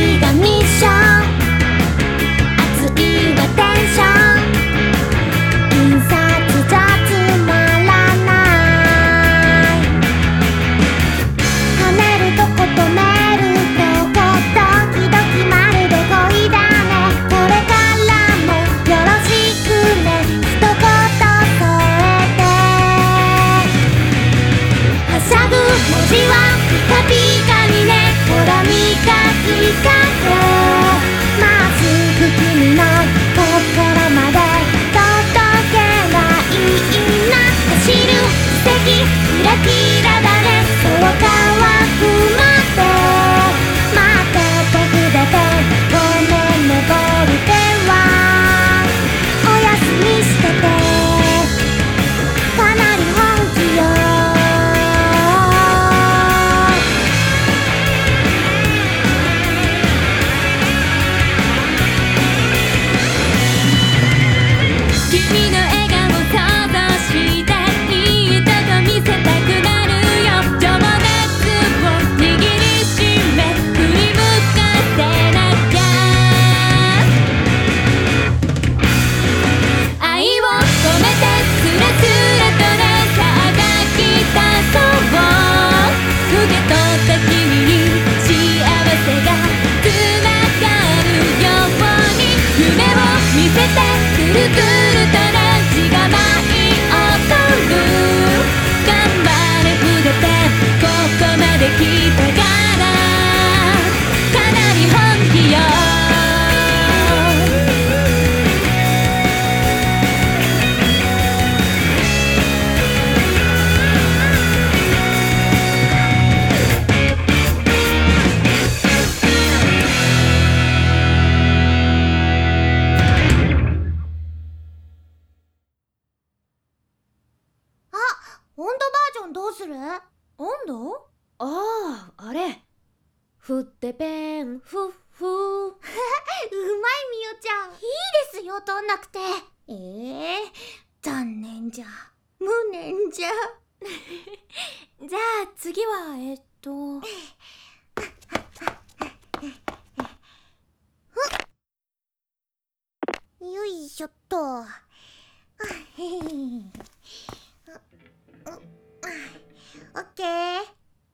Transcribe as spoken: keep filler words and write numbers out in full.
日がミッション、熱いはテンション、印刷じゃつまらない。跳ねるとこ止めるとこ、ドキドキまるで恋だね。これからもよろしくね、一言添えて。はしゃぐ文字はピカピカにね、ほら磨きかけ。まっすぐ君の心まで届けばいいな。走る奇跡キラキラだね、そう乾くまで待っててくれてごめんね、ボルテはおやすみしてて、かなり本気よ。君の笑顔想像していいとこ見せたくなるよ。情熱を握りしめ振り向かせなきゃ。愛を込めてスレスレとね、さあ書き出そう。受け取った君に幸せがつながるように、夢を見せてくるくるとね、血が舞い踊る。頑張れ筆ペン、ここまで来たからかなり本気よ。あ、温度バージョンどうする？温度？ ああ、あれ。ふってぺん、ふっふ。 うまいみおちゃん。いいですよ、取んなくて。ええー、残念じゃ。無念じゃ。 じゃあ次は、えっと。 よいしょっと。あへへへ。オッケー。